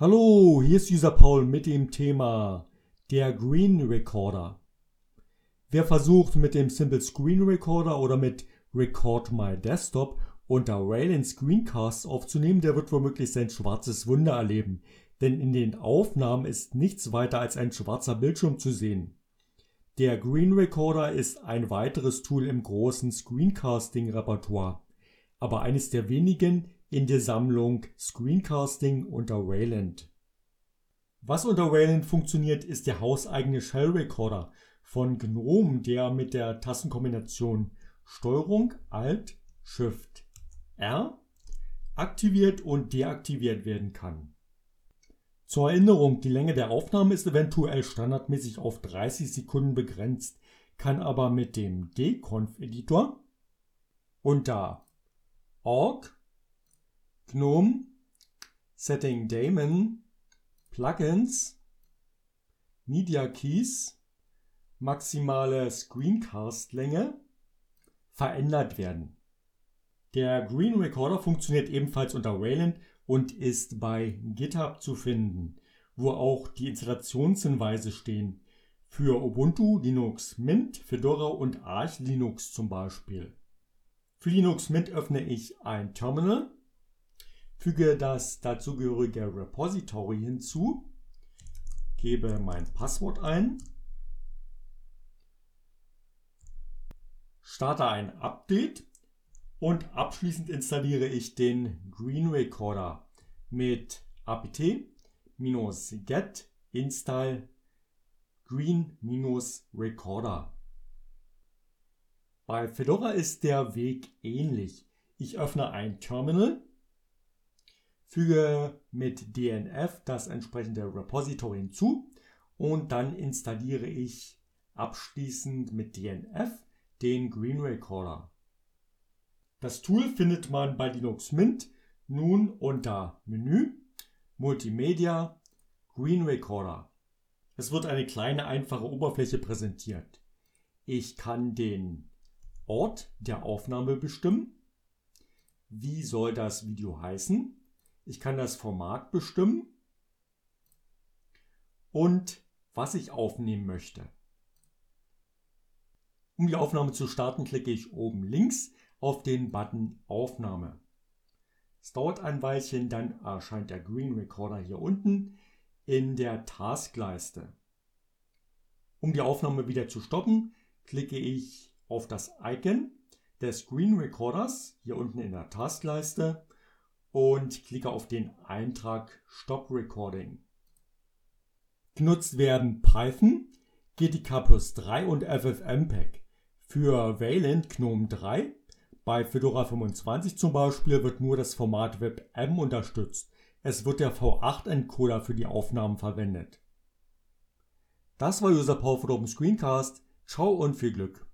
Hallo, hier ist User Paul mit dem Thema der Green Recorder. Wer versucht mit dem Simple Screen Recorder oder mit Record My Desktop unter Wayland Screencasts aufzunehmen, der wird womöglich sein schwarzes Wunder erleben, denn in den Aufnahmen ist nichts weiter als ein schwarzer Bildschirm zu sehen. Der Green Recorder ist ein weiteres Tool im großen Screencasting-Repertoire, aber eines der wenigen in der Sammlung Screencasting unter Wayland. Was unter Wayland funktioniert, ist der hauseigene Shell Recorder von GNOME, der mit der Tastenkombination STRG Alt Shift R aktiviert und deaktiviert werden kann. Zur Erinnerung, die Länge der Aufnahme ist eventuell standardmäßig auf 30 Sekunden begrenzt, kann aber mit dem dconf-Editor unter org GNOME Setting Daemon Plugins Media Keys maximale Screencast-Länge verändert werden. Der Green Recorder funktioniert ebenfalls unter Wayland und ist bei GitHub zu finden, wo auch die Installationshinweise stehen für Ubuntu, Linux Mint, Fedora und Arch Linux zum Beispiel. Für Linux Mint öffne ich ein Terminal, füge das dazugehörige Repository hinzu, gebe mein Passwort ein, starte ein Update und abschließend installiere ich den Green Recorder mit apt-get install green-recorder. Bei Fedora ist der Weg ähnlich. Ich öffne ein Terminal, füge mit dnf das entsprechende Repository hinzu und dann installiere ich abschließend mit dnf den Green Recorder. Das Tool findet man bei Linux Mint nun unter Menü, Multimedia, Green Recorder. Es wird eine kleine, einfache Oberfläche präsentiert. Ich kann den Ort der Aufnahme bestimmen. Wie soll das Video heißen? Ich kann das Format bestimmen und was ich aufnehmen möchte. Um die Aufnahme zu starten, klicke ich oben links auf den Button Aufnahme. Es dauert ein Weilchen, dann erscheint der Green Recorder hier unten in der Taskleiste. Um die Aufnahme wieder zu stoppen, klicke ich auf das Icon des Green Recorders hier unten in der Taskleiste und klicke auf den Eintrag Stop Recording. Genutzt werden Python, GTK+3 und FFmpeg. Für Wayland GNOME 3. Bei Fedora 25 zum Beispiel wird nur das Format WebM unterstützt. Es wird der V8-Encoder für die Aufnahmen verwendet. Das war User Paul für den Screencast. Ciao und viel Glück!